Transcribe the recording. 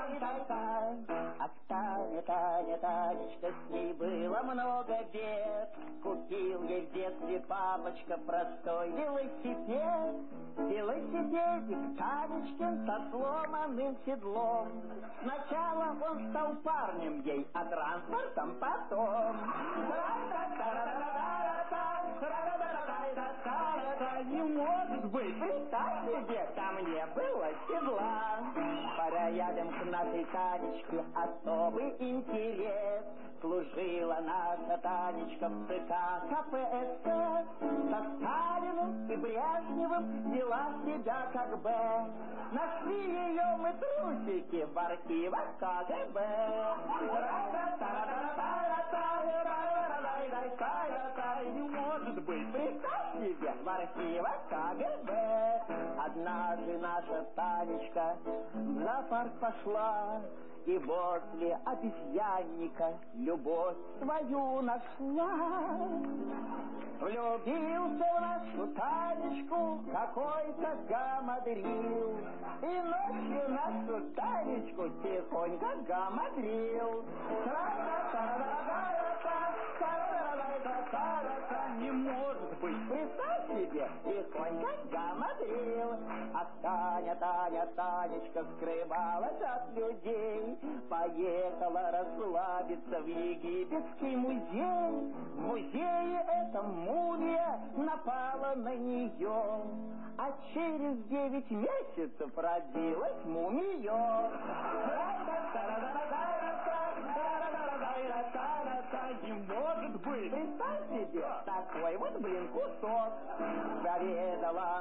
Ах, Таня, Таня, Танечка, с ней было много бед. Купил ей в детстве папочка простой велосипед. Велосипедик Танечкин со сломанным седлом. Сначала он стал парнем ей, а транспортом потом. Не может быть, представь себе, там не было седла. Порядом к нашей Танечке особый интерес. Служила наша Танечка в ЦК КПСС. Со Сталиным и Брежневым вела себя как Б. Нашли ее мы трусики в архивах КГБ. Не может быть, представь себе, в архивах КГБ. Однажды наша Танечка в зоопарк пошла и возле обезьянника любовь свою нашла. Влюбился в нашу Танечку какой-то гамадрил, и ночью нашу Танечку тихонько гамадрил. Не может быть, представь себе, тихонько гамадрил. А Таня, Таня, Танечка скрывалась от людей, поехала расслабиться в египетский музей. В музее эта мумия напала на нее, а через 9 месяцев родилась мумия. Не может быть! Представь себе, такой вот, блин, кусок заведала